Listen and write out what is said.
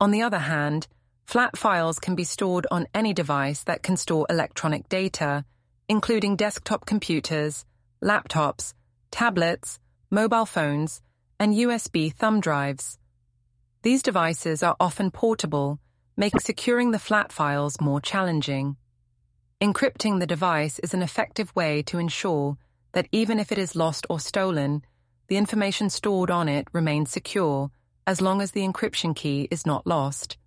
On the other hand, flat files can be stored on any device that can store electronic data, including desktop computers, laptops, tablets, mobile phones, and USB thumb drives. These devices are often portable, making securing the flat files more challenging. Encrypting the device is an effective way to ensure that even if it is lost or stolen, the information stored on it remains secure as long as the encryption key is not lost.